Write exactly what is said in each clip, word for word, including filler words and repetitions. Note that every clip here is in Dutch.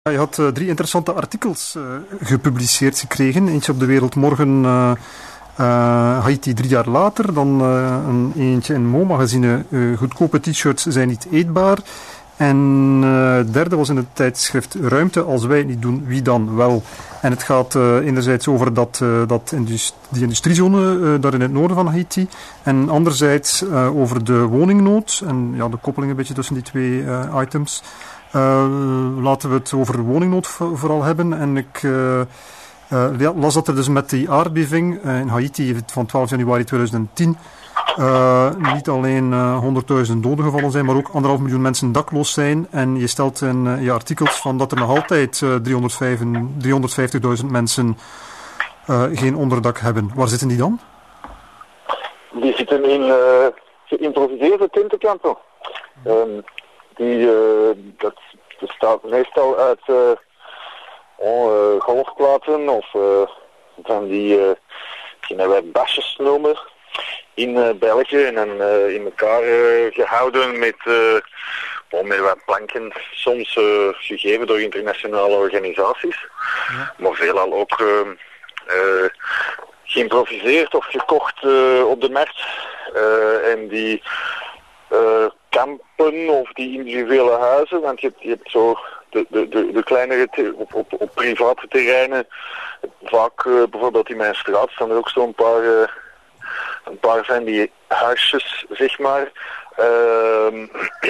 Je had uh, drie interessante artikels uh, gepubliceerd gekregen. Eentje op de Wereldmorgen, uh, uh, Haiti drie jaar later. Dan uh, een eentje in Mo magazine, uh, goedkope t-shirts zijn niet eetbaar. En uh, het derde was in het tijdschrift Ruimte, als wij het niet doen, wie dan wel? En het gaat uh, enerzijds over dat, uh, dat indust- die industriezone uh, daar in het noorden van Haiti. En anderzijds uh, over de woningnood. En ja, de koppeling een beetje tussen die twee uh, items. Uh, laten we het over woningnood vooral hebben. En ik uh, uh, las dat er dus met die aardbeving uh, in Haiti van twaalf januari tweeduizend tien uh, niet alleen uh, honderdduizend doden gevallen zijn, maar ook anderhalf miljoen mensen dakloos zijn. En je stelt in uh, je artikels van dat er nog altijd uh, driehonderdvijftigduizend mensen uh, geen onderdak hebben. Waar zitten die dan? Die zitten in uh, geïmproviseerde tentenkampen. Um, Die, uh, dat bestaat meestal uit uh, oh, uh, golfplaten of uh, van die, uh, die wij basjes noemen in uh, België en dan uh, in elkaar uh, gehouden met, uh, oh, met wat planken, soms uh, gegeven door internationale organisaties, ja. Maar veelal ook uh, uh, geïmproviseerd of gekocht uh, op de markt uh, en die uh, kampen of die individuele huizen, want je hebt, je hebt zo de, de, de, de kleinere te, op, op, op private terreinen, vaak uh, bijvoorbeeld in mijn straat staan er ook zo'n paar, uh, een paar van die huisjes, zeg maar. Uh,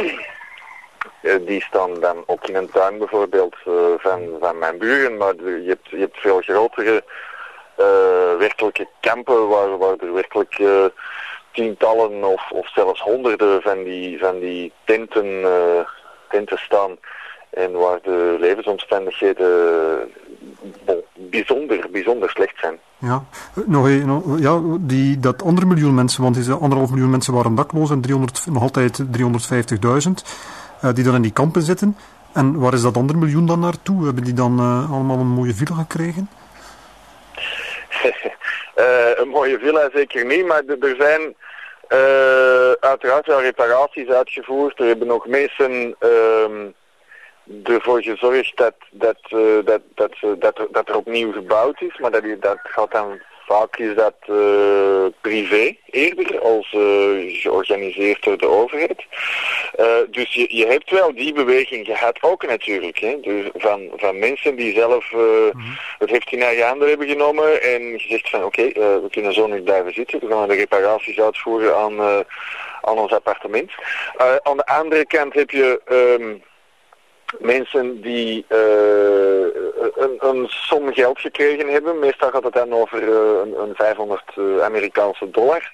die staan dan ook in een tuin bijvoorbeeld uh, van, van mijn buren, maar je hebt, je hebt veel grotere uh, werkelijke kampen waar, waar er werkelijk uh, tientallen of, of zelfs honderden van die, van die tenten, uh, tenten staan en waar de levensomstandigheden bon, bijzonder, bijzonder slecht zijn. Ja, nog, nog, ja die, dat andere miljoen mensen, want die anderhalf miljoen mensen waren dakloos en driehonderd, nog altijd driehonderdvijftigduizend uh, die dan in die kampen zitten. En waar is dat andere miljoen dan naartoe? Hebben die dan uh, allemaal een mooie villa gekregen? Uh, een mooie villa zeker niet, maar d- er zijn uh, uiteraard wel reparaties uitgevoerd. Er hebben nog mensen uh, ervoor gezorgd dat, dat, uh, dat, dat, uh, dat, er, dat er opnieuw gebouwd is, maar dat, dat gaat dan vaak is dat uh, privé eerder als uh, georganiseerd door de overheid. Uh, dus je, je hebt wel die beweging gehad ook natuurlijk. Hè? Dus van, van mensen die zelf uh, mm-hmm. het heft in eigen handen hebben genomen en gezegd van oké, okay, uh, we kunnen zo niet blijven zitten. We gaan de reparaties uitvoeren aan, uh, aan ons appartement. Uh, aan de andere kant heb je um, mensen die uh, een, een som geld gekregen hebben. Meestal gaat het dan over uh, een, een vijfhonderd uh, Amerikaanse dollar.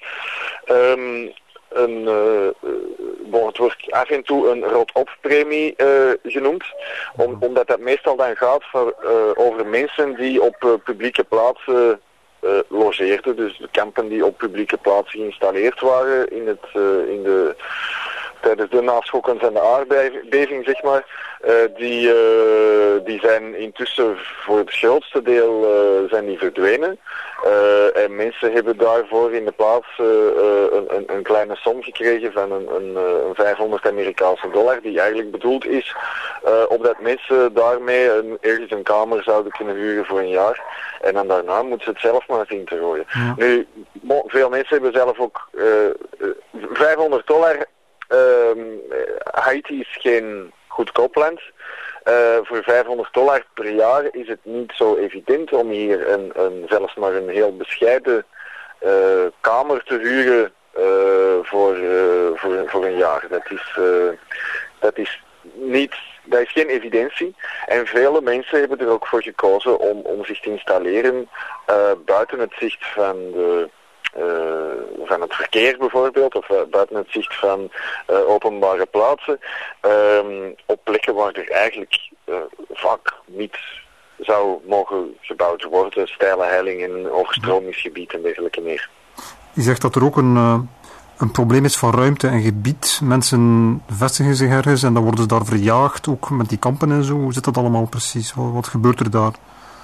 Um, een, uh, bon, het wordt af en toe een rot-op-premie uh, genoemd. Om, omdat dat meestal dan gaat voor, uh, over mensen die op uh, publieke plaatsen uh, logeerden. Dus de kampen die op publieke plaatsen geïnstalleerd waren in, het, uh, in de... tijdens de naschokken van de aardbeving, zeg maar, uh, die, uh, die zijn intussen voor het grootste deel uh, zijn die verdwenen. Uh, en mensen hebben daarvoor in de plaats uh, een, een, een kleine som gekregen van een, een, een vijfhonderd Amerikaanse dollar, die eigenlijk bedoeld is uh, opdat mensen daarmee een, ergens een kamer zouden kunnen huren voor een jaar. En dan daarna moeten ze het zelf maar zien te gooien. Ja. Nu, veel mensen hebben zelf ook uh, vijfhonderd dollar. Uh, Haiti is geen goedkoop land. Uh, voor vijfhonderd dollar per jaar is het niet zo evident om hier een, een, zelfs maar een heel bescheiden uh, kamer te huren uh, voor, uh, voor, voor een jaar. Dat is, uh, dat is niet, dat is geen evidentie. En vele mensen hebben er ook voor gekozen om, om zich te installeren uh, buiten het zicht van de Uh, van het verkeer bijvoorbeeld, of uh, buiten het zicht van uh, openbare plaatsen, uh, op plekken waar er eigenlijk uh, vaak niet zou mogen gebouwd worden, steile hellingen, overstromingsgebied en dergelijke meer. Je zegt dat er ook een, uh, een probleem is van ruimte en gebied. Mensen vestigen zich ergens en dan worden ze daar verjaagd, ook met die kampen en zo. Hoe zit dat allemaal precies? Wat, wat gebeurt er daar?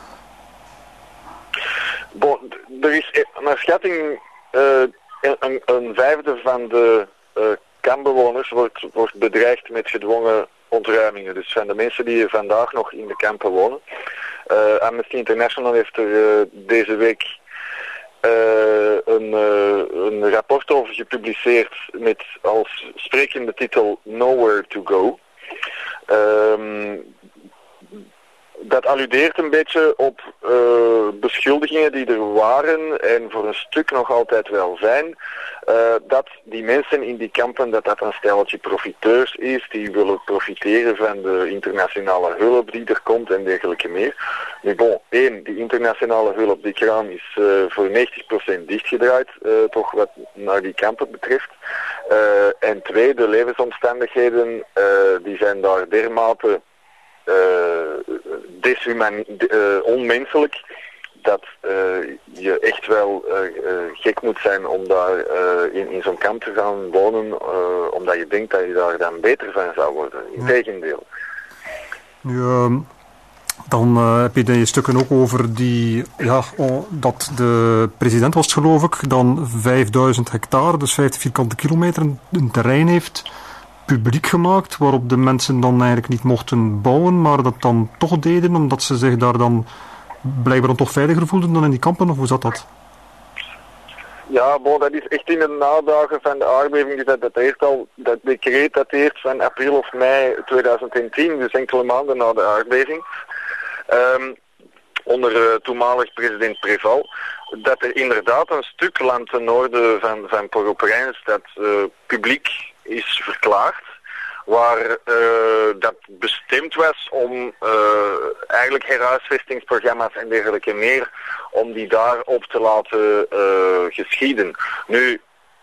Bon, er is naar schatting uh, een, een vijfde van de uh, kampbewoners wordt, wordt bedreigd met gedwongen ontruimingen. Dus van de mensen die vandaag nog in de kampen wonen. Uh, Amnesty International heeft er uh, deze week uh, een, uh, een rapport over gepubliceerd met als sprekende titel Nowhere to Go. Um, Dat alludeert een beetje op uh, beschuldigingen die er waren en voor een stuk nog altijd wel zijn. Uh, dat die mensen in die kampen, dat dat een stelletje profiteurs is, die willen profiteren van de internationale hulp die er komt en dergelijke meer. Nu bon, één, die internationale hulp, die kraan is uh, voor negentig procent dichtgedraaid, uh, toch wat naar die kampen betreft. Uh, en twee, de levensomstandigheden, uh, die zijn daar dermate Uh, deshuman, uh, onmenselijk, dat uh, je echt wel uh, uh, gek moet zijn om daar uh, in, in zo'n kamp te gaan wonen, uh, omdat je denkt dat je daar dan beter van zou worden. Integendeel. Nu, uh, dan uh, heb je die stukken ook over die, ja, oh, dat de president was geloof ik, dan vijfduizend hectare, dus vijftig vierkante kilometer, een terrein heeft publiek gemaakt, waarop de mensen dan eigenlijk niet mochten bouwen, maar dat dan toch deden, omdat ze zich daar dan blijkbaar dan toch veiliger voelden dan in die kampen, of hoe zat dat? Ja, bon, dat is echt in de nadagen van de aardbeving, dus dat dateert al, dat decreet dateert van april of mei tweeduizend tien, dus enkele maanden na de aardbeving, um, onder uh, toenmalig president Preval, dat er inderdaad een stuk land ten noorden van, van Port-au-Prince dat uh, publiek is verklaard, waar uh, dat bestemd was om uh, eigenlijk herhuisvestingsprogramma's en dergelijke meer, om die daar op te laten uh, geschieden. Nu,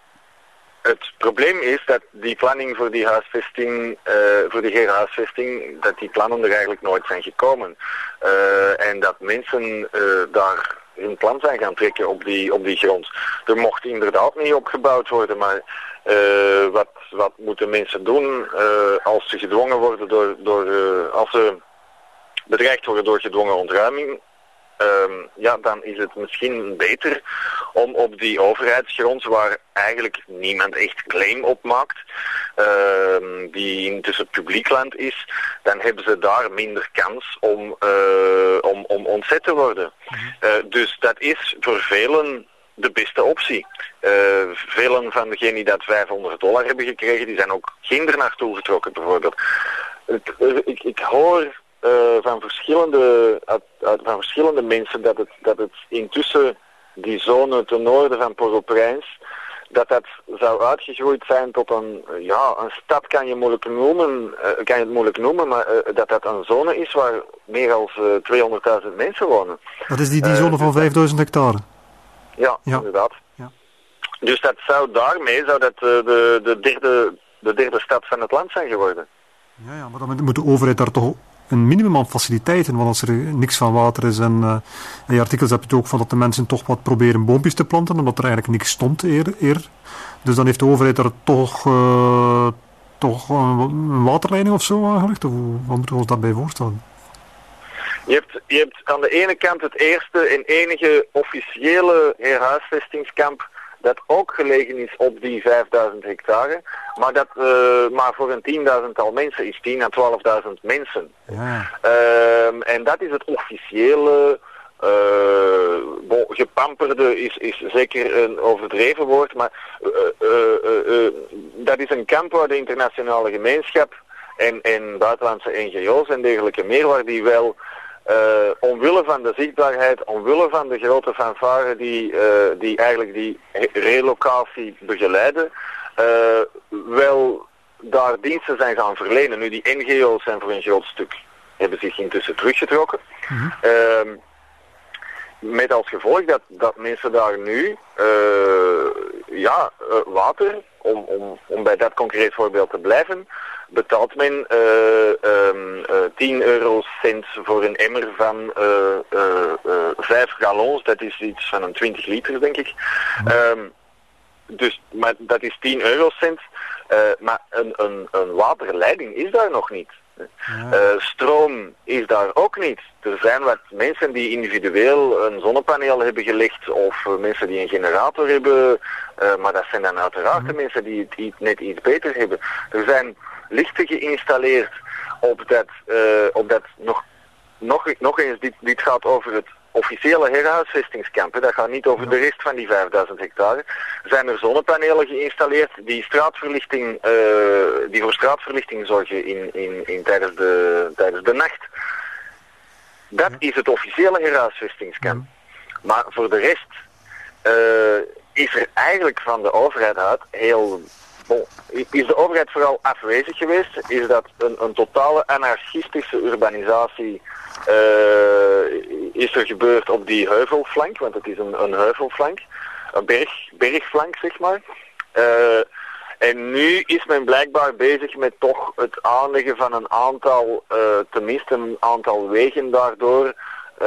het probleem is dat die planning voor die huisvesting, uh, voor die herhuisvesting, dat die plannen er eigenlijk nooit zijn gekomen. Uh, en dat mensen uh, daar hun plan zijn gaan trekken op die, op die grond. Er mocht inderdaad niet opgebouwd worden, maar uh, wat, wat moeten mensen doen uh, als ze gedwongen worden door, door uh, als ze bedreigd worden door gedwongen ontruiming? Um, ja, dan is het misschien beter om op die overheidsgrond, waar eigenlijk niemand echt claim op maakt, uh, die intussen publiek land is, dan hebben ze daar minder kans om, uh, om, om ontzet te worden. Uh, dus dat is voor velen de beste optie. Uh, velen van degenen die dat vijfhonderd dollar hebben gekregen, die zijn ook geen er naartoe getrokken bijvoorbeeld. Het, uh, ik, ik hoor Uh, van, verschillende, uit, uit, van verschillende mensen dat het, dat het intussen die zone ten noorden van Port-au-Prince, dat dat zou uitgegroeid zijn tot een, ja, een stad kan je moeilijk noemen, uh, kan je het moeilijk noemen, maar uh, dat dat een zone is waar meer dan uh, tweehonderdduizend mensen wonen. Dat is die, die zone uh, van vijfduizend hectare? Ja, ja. inderdaad. Ja. Dus dat zou daarmee zou dat uh, de, de, derde, de derde stad van het land zijn geworden. Ja, ja, maar dan moet de overheid daar toch een minimum aan faciliteiten, want als er niks van water is en uh, in je artikels heb je het ook van dat de mensen toch wat proberen boompjes te planten, omdat er eigenlijk niks stond eerder. Eer. Dus dan heeft de overheid daar toch, uh, toch een waterleiding of zo aangelegd, of wat moeten we ons daarbij voorstellen? Je hebt, je hebt aan de ene kant het eerste en enige officiële herhuisvestingskamp dat ook gelegen is op die vijfduizend hectare, maar dat uh, maar voor een tienduizendtal mensen is, tien à twaalfduizend mensen. Ja. Uh, en dat is het officiële, uh, bon, gepamperde is, is zeker een overdreven woord, maar uh, uh, uh, uh, dat is een kamp waar de internationale gemeenschap en, en buitenlandse N G O's en dergelijke meer, waar die wel Uh, omwille van de zichtbaarheid, omwille van de grote fanfare die, uh, die eigenlijk die relocatie begeleiden, uh, wel daar diensten zijn gaan verlenen. Nu, die N G O's zijn voor een groot stuk, hebben zich intussen teruggetrokken. Mm-hmm. Uh, met als gevolg dat, dat mensen daar nu uh, ja, uh, water, om, om, om bij dat concreet voorbeeld te blijven, betaalt men uh, um, uh, tien eurocent voor een emmer van uh, uh, uh, vijf gallons. Dat is iets van een twintig liter, denk ik. Um, dus, maar dat is tien eurocent. Uh, maar een, een, een waterleiding is daar nog niet. Uh, stroom is daar ook niet. Er zijn wat mensen die individueel een zonnepaneel hebben gelegd of uh, mensen die een generator hebben, uh, maar dat zijn dan uiteraard de mensen die het iets, net iets beter hebben. Er zijn lichten geïnstalleerd op dat, uh, op dat nog, nog, nog eens, dit, dit gaat over het officiële herhuisvestingskamp, dat gaat niet over de rest van die vijfduizend hectare, zijn er zonnepanelen geïnstalleerd die straatverlichting, uh, die voor straatverlichting zorgen in, in, in, tijdens, de, tijdens de nacht. Dat is het officiële herhuisvestingskamp. Maar voor de rest uh, is er eigenlijk van de overheid uit heel... Bon, is de overheid vooral afwezig geweest? Is dat een, een totale anarchistische urbanisatie uh, is er gebeurd op die heuvelflank? Want het is een, een heuvelflank, een berg, bergflank zeg maar. Uh, en nu is men blijkbaar bezig met toch het aanleggen van een aantal, uh, tenminste een aantal wegen daardoor. Uh,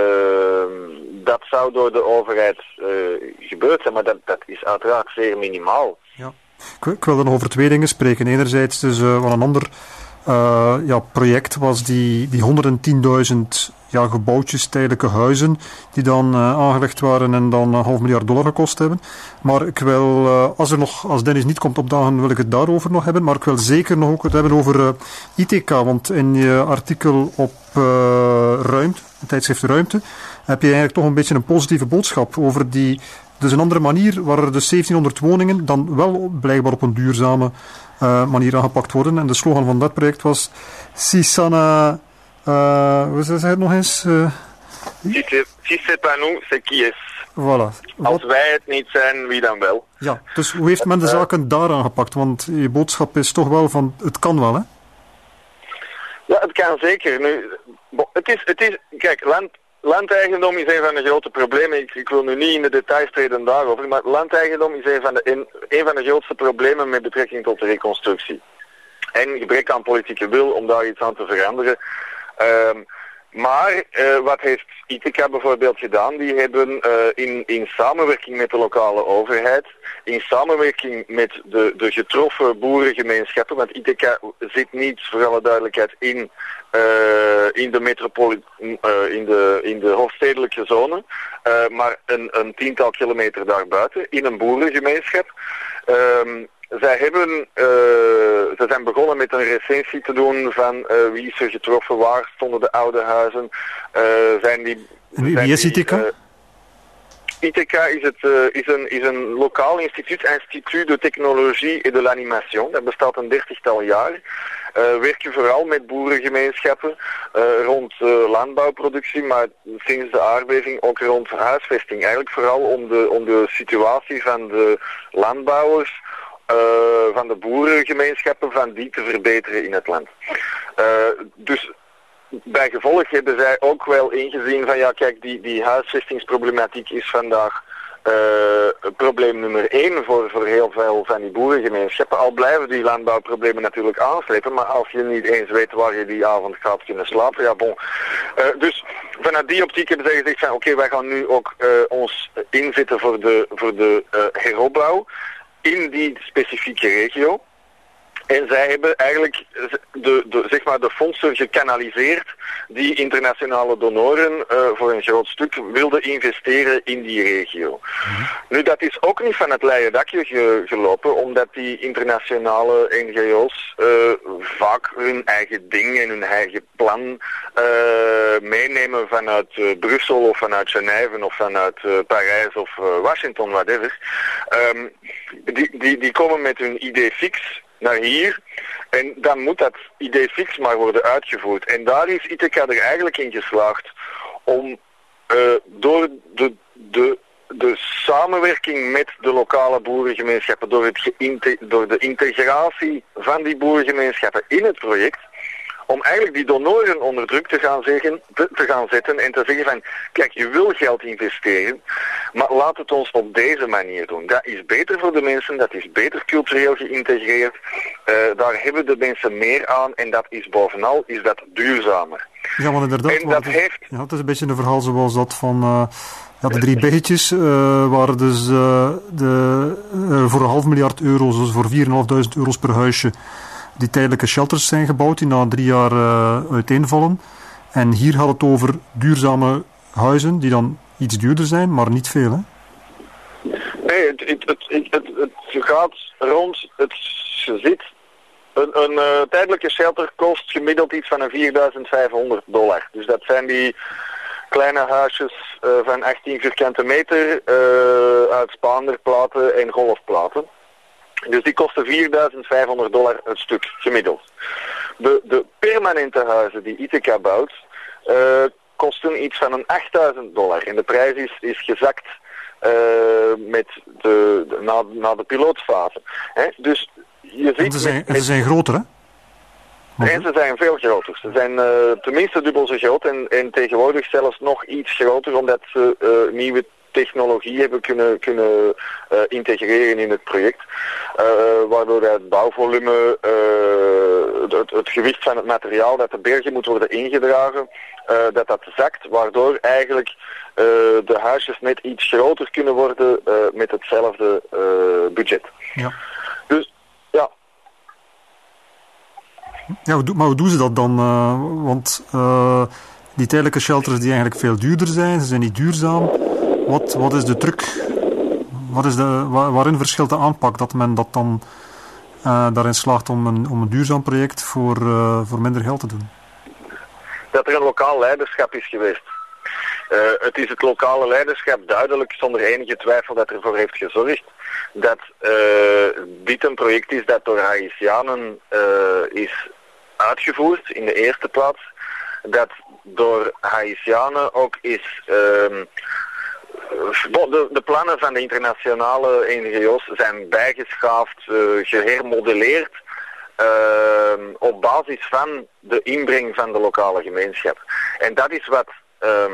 dat zou door de overheid uh, gebeurd zijn, maar dat, dat is uiteraard zeer minimaal. Ja. Ik, ik wilde nog over twee dingen spreken. Enerzijds dus uh, van een ander uh, ja, project was die, die honderdtienduizend ja, gebouwtjes, tijdelijke huizen, die dan uh, aangelegd waren en dan een half miljard dollar gekost hebben. Maar ik wil, uh, als, er nog, als Dennis niet komt opdagen, wil ik het daarover nog hebben. Maar ik wil zeker nog ook het hebben over uh, I T K, want in je artikel op uh, Ruimte, het tijdschrift Ruimte, heb je eigenlijk toch een beetje een positieve boodschap over die... Dus een andere manier waar er dus zeventienhonderd woningen dan wel blijkbaar op een duurzame uh, manier aangepakt worden. En de slogan van dat project was Sisana... Uh, hoe zeg je het nog eens? Uh, si c'est pas nous, c'est qui est. Voilà. Als Wat? wij het niet zijn, wie dan wel? Ja, dus hoe heeft men de zaken uh, daar aangepakt? Want je boodschap is toch wel van, het kan wel, hè? Ja, het kan zeker. Nu, bon, het is, het is, kijk, land... Landeigendom is een van de grote problemen. Ik, ik wil nu niet in de details treden daarover, maar landeigendom is een van, de, een, een van de grootste problemen met betrekking tot de reconstructie. En gebrek aan politieke wil om daar iets aan te veranderen. Um, maar uh, wat heeft I T K bijvoorbeeld gedaan? Die hebben uh, in, in samenwerking met de lokale overheid, in samenwerking met de, de getroffen boerengemeenschappen, want I T K zit niet, voor alle duidelijkheid, in, uh, in de metropolie, uh, in, de, in de hoofdstedelijke zone, uh, maar een, een tiental kilometer daarbuiten, in een boerengemeenschap. Um, Zij hebben, uh, ze zijn begonnen met een recensie te doen van uh, wie is er getroffen, waar stonden de oude huizen. Uh, zijn die, en wie, wie is I T K? Uh, I T K is, het, uh, is, een, is een lokaal instituut, Institut de Technologie et de l'Animation. Dat bestaat een dertigtal jaar. Uh, werken vooral met boerengemeenschappen uh, rond uh, landbouwproductie, maar sinds de aardbeving ook rond huisvesting. Eigenlijk vooral om de, om de situatie van de landbouwers, Uh, van de boerengemeenschappen, van die te verbeteren in het land. Uh, dus bij gevolg hebben zij ook wel ingezien van ja kijk, die, die huisvestingsproblematiek is vandaag uh, probleem nummer één voor, voor heel veel van die boerengemeenschappen. Al blijven die landbouwproblemen natuurlijk aanslepen, maar als je niet eens weet waar je die avond gaat kunnen slapen, ja bon. Uh, dus vanuit die optiek hebben zij gezegd van oké, okay, wij gaan nu ook uh, ons inzetten voor de, voor de uh, heropbouw in die specifieke regio. En zij hebben eigenlijk de, de, zeg maar de fondsen gekanaliseerd die internationale donoren uh, voor een groot stuk wilden investeren in die regio. Mm-hmm. Nu, dat is ook niet van het leien dakje ge, gelopen, omdat die internationale N G O's uh, vaak hun eigen ding en hun eigen plan uh, meenemen vanuit uh, Brussel of vanuit Genève of vanuit uh, Parijs of uh, Washington, whatever. Um, die, die, die komen met hun idee fix naar hier. En dan moet dat idee fix maar worden uitgevoerd. En daar is I T K er eigenlijk in geslaagd om uh, door de, de, de samenwerking met de lokale boerengemeenschappen, door, het geïnte- door de integratie van die boerengemeenschappen in het project, om eigenlijk die donoren onder druk te gaan, zeggen, te, te gaan zetten en te zeggen van, kijk, je wil geld investeren, maar laat het ons op deze manier doen. Dat is beter voor de mensen, dat is beter cultureel geïntegreerd, uh, daar hebben de mensen meer aan en dat is bovenal, is dat duurzamer. Ja, want inderdaad, en dat het, heeft... ja, het is een beetje een verhaal zoals dat van uh, ja, de drie biggetjes, uh, waar dus uh, de, uh, voor een half miljard euro, dus voor vierduizend euro's per huisje, die tijdelijke shelters zijn gebouwd die na drie jaar uh, uiteenvallen. En hier gaat het over duurzame huizen die dan iets duurder zijn, maar niet veel, hè? Nee, het, het, het, het, het, het gaat rond het gezit Een, een uh, tijdelijke shelter kost gemiddeld iets van een vierduizend vijfhonderd dollar. Dus dat zijn die kleine huisjes uh, van achttien vierkante meter uh, uit spaanderplaten en golfplaten. Dus die kosten vierduizend vijfhonderd dollar het stuk gemiddeld. De, de permanente huizen die Ithaca bouwt uh, kosten iets van een achtduizend dollar. En de prijs is, is gezakt uh, met de, de, na, na de pilootfase. Hè? Dus je ziet en ze zijn, met, en ze zijn groter, hè? En ze zijn veel groter. Ze zijn uh, tenminste dubbel zo groot en, en tegenwoordig zelfs nog iets groter, omdat ze uh, nieuwe technologie hebben kunnen, kunnen uh, integreren in het project. Uh, waardoor het bouwvolume, uh, het, het gewicht van het materiaal dat de bergen moet worden ingedragen, uh, dat dat zakt, waardoor eigenlijk uh, de huisjes net iets groter kunnen worden uh, met hetzelfde uh, budget. Ja. Dus ja. Ja, maar hoe doen ze dat dan? Uh, want uh, die tijdelijke shelters die eigenlijk veel duurder zijn, ze zijn niet duurzaam. Wat, wat is de truc? Wat is de, waarin verschilt de aanpak dat men dat dan uh, daarin slaagt om een, om een duurzaam project voor, uh, voor minder geld te doen? Dat er een lokaal leiderschap is geweest. Uh, het is het lokale leiderschap duidelijk, zonder enige twijfel, dat ervoor heeft gezorgd dat uh, dit een project is dat door Haitianen uh, is uitgevoerd in de eerste plaats. Dat door Haitianen ook is... Uh, De, de plannen van de internationale N G O's zijn bijgeschaafd, uh, gehermodelleerd uh, op basis van de inbreng van de lokale gemeenschap. En dat is wat uh,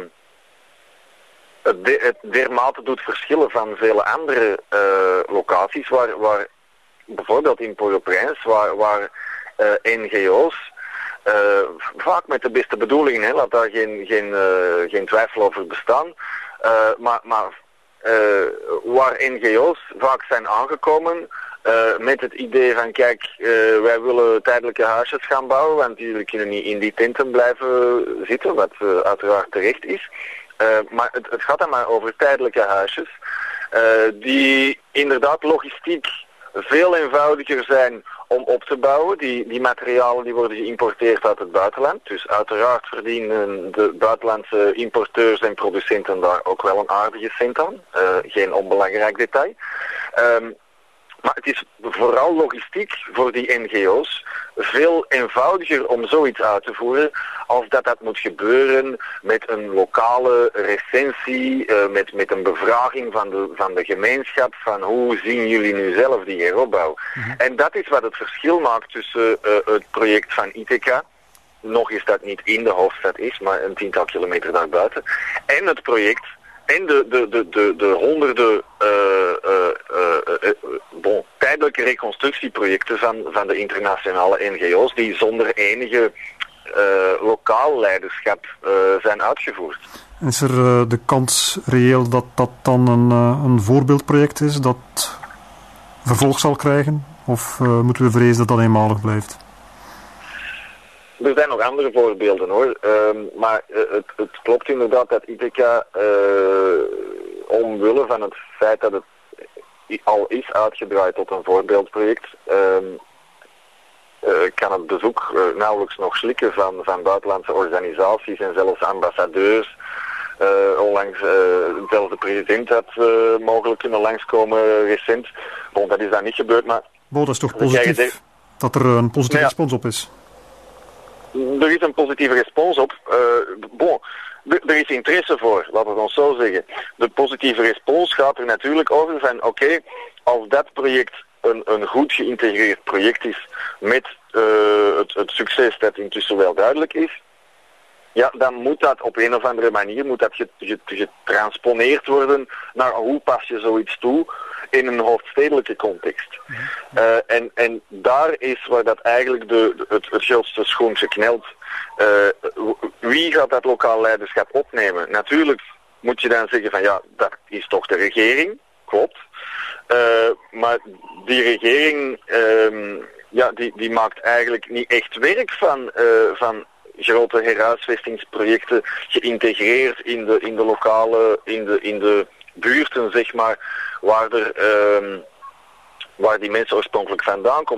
het, de, het dermate doet verschillen van vele andere uh, locaties, waar, waar bijvoorbeeld in Port-au-Prince, waar, waar uh, N G O's uh, vaak met de beste bedoelingen, hè, laat daar geen, geen, uh, geen twijfel over bestaan, Uh, maar maar uh, waar N G O's vaak zijn aangekomen uh, met het idee van kijk, uh, wij willen tijdelijke huisjes gaan bouwen, want jullie kunnen niet in die tenten blijven zitten, wat uh, uiteraard terecht is. Uh, maar het, het gaat dan maar over tijdelijke huisjes, uh, die inderdaad logistiek veel eenvoudiger zijn om op te bouwen. Die, die materialen die worden geïmporteerd uit het buitenland. Dus uiteraard verdienen de buitenlandse importeurs en producenten daar ook wel een aardige cent aan. Uh, geen onbelangrijk detail. Um, maar het is vooral logistiek voor die N G O's veel eenvoudiger om zoiets uit te voeren als dat dat moet gebeuren met een lokale recensie, uh, met, met een bevraging van de, van de gemeenschap, van hoe zien jullie nu zelf die heropbouw. Mm-hmm. En dat is wat het verschil maakt tussen uh, het project van Ithaca, nog eens dat niet in de hoofdstad is, maar een tiental kilometer daarbuiten, en het project en de, de, de, de, de honderden uh, uh, uh, uh, bon, tijdelijke reconstructieprojecten van, van de internationale N G O's die zonder enige uh, lokaal leiderschap uh, zijn uitgevoerd. Is er uh, de kans reëel dat dat dan een, uh, een voorbeeldproject is dat vervolg zal krijgen? Of uh, moeten we vrezen dat dat eenmalig blijft? Er zijn nog andere voorbeelden hoor, um, maar uh, het, het klopt inderdaad dat Ithaca, uh, omwille van het feit dat het al is uitgedraaid tot een voorbeeldproject, um, uh, kan het bezoek uh, nauwelijks nog slikken van, van buitenlandse organisaties en zelfs ambassadeurs. Uh, onlangs, uh, zelfs de president had uh, mogelijk kunnen langskomen recent. Bon, dat is dan niet gebeurd, maar... Bo, dat is toch positief, dat er een positieve ja. respons op is? Er is een positieve respons op. Uh, bon, er is interesse voor, laten we ons zo zeggen. De positieve respons gaat er natuurlijk over van, oké, okay, als dat project een, een goed geïntegreerd project is met uh, het, het succes dat intussen wel duidelijk is, ja, dan moet dat op een of andere manier moet dat getransponeerd worden naar hoe pas je zoiets toe in een hoofdstedelijke context. Uh, en, en daar is waar dat eigenlijk de, het, het grootste schoentje knelt. Uh, wie gaat dat lokaal leiderschap opnemen? Natuurlijk moet je dan zeggen van ja, dat is toch de regering, klopt. Uh, maar die regering uh, ja, die, die maakt eigenlijk niet echt werk van, uh, van grote herhuisvestingsprojecten geïntegreerd in de, in de lokale, in de, in de buurten, zeg maar, waar, er, um, waar die mensen oorspronkelijk vandaan komen. Op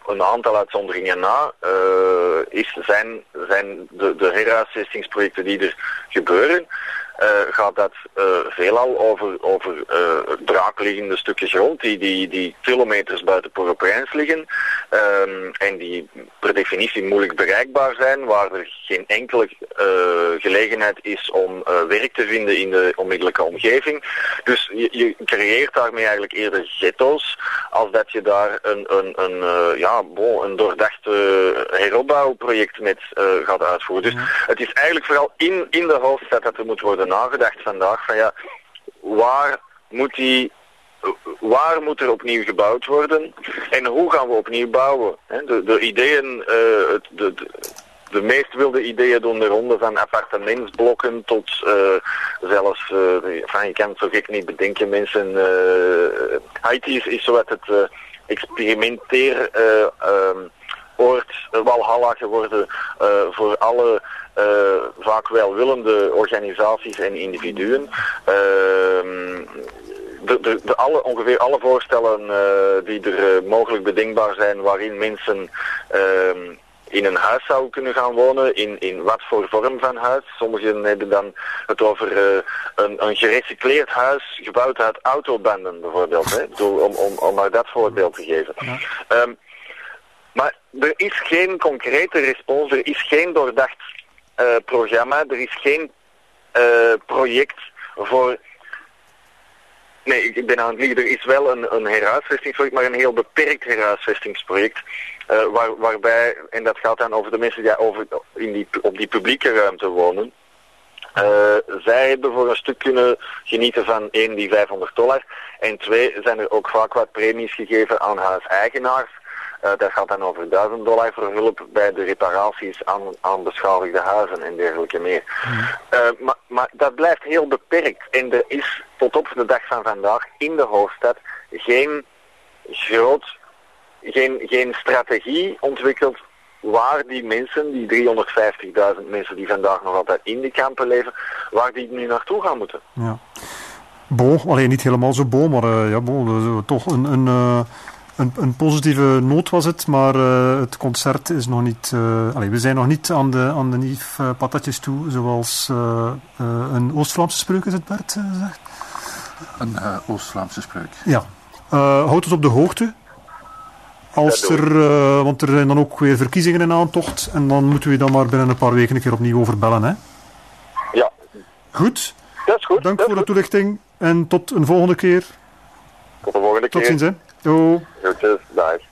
een aantal uitzonderingen na, uh, is, zijn, zijn de, de herhuisvestingsprojecten die er gebeuren, uh, gaat dat uh, veelal over, over uh, braakliggende stukjes grond die, die, die kilometers buiten Port-au-Prince liggen um, en die per definitie moeilijk bereikbaar zijn, waar er geen enkele uh, gelegenheid is om uh, werk te vinden in de onmiddellijke omgeving. Dus je, je creëert daarmee eigenlijk eerder ghetto's, als dat je daar een, een, een, uh, ja, bon, een doordacht uh, heropbouwproject met uh, gaat uitvoeren. Dus het is eigenlijk vooral in, in de hoofdstad dat er moet worden nagedacht vandaag van ja, waar moet die, waar moet er opnieuw gebouwd worden en hoe gaan we opnieuw bouwen? De, de ideeën, uh, de, de, de meest wilde ideeën doen de ronde van appartementsblokken tot uh, zelfs, uh, van, je kan het zo gek niet bedenken, mensen, uh, Haiti is, is zo wat het uh, experimenteer uh, um, oord, uh, Walhalla geworden uh, voor alle uh, vaak welwillende organisaties en individuen. Uh, De, de, de alle, ongeveer alle voorstellen uh, die er uh, mogelijk bedenkbaar zijn waarin mensen uh, in een huis zouden kunnen gaan wonen, in, in wat voor vorm van huis. Sommigen hebben dan het over uh, een, een gerecycleerd huis gebouwd uit autobanden bijvoorbeeld, hè? Bedoel, om, om, om maar dat voorbeeld te geven. Ja. Um, maar er is geen concrete respons, er is geen doordacht uh, programma, er is geen uh, project voor... Nee, ik ben aan het liegen. Er is wel een, een herhuisvestingsproject, maar een heel beperkt herhuisvestingsproject. Uh, waar, waarbij, en dat gaat dan over de mensen die over, in die, op die publieke ruimte wonen. Uh, zij hebben voor een stuk kunnen genieten van één, die vijfhonderd dollar. En twee, zijn er ook vaak wat premies gegeven aan huiseigenaars. Uh, dat gaat dan over duizend dollar voor hulp bij de reparaties aan, aan beschadigde huizen en dergelijke meer. Uh, maar, maar dat blijft heel beperkt. En er is tot op de dag van vandaag in de hoofdstad geen groot, geen, geen strategie ontwikkeld waar die mensen, die driehonderdvijftigduizend mensen die vandaag nog altijd in die kampen leven, waar die nu naartoe gaan moeten. Ja. Bon, alleen niet helemaal zo bon, maar uh, ja, bon, uh, toch een... een uh... Een, een positieve noot was het, maar uh, het concert is nog niet... Uh, allez, we zijn nog niet aan de, aan de Yves uh, patatjes toe, zoals uh, uh, een Oost-Vlaamse spreuk is het, Bert, uh, zegt? Een uh, Oost-Vlaamse spreuk. Ja. Uh, houd ons op de hoogte. Als er, uh, want er zijn dan ook weer verkiezingen in aantocht en dan moeten we dan maar binnen een paar weken een keer opnieuw over bellen, hè? Ja. Goed. Dat is goed. Dank dat voor is de goed. toelichting en tot een volgende keer. Tot de volgende keer. Tot ziens, hè. Jo. Groetjes, dag.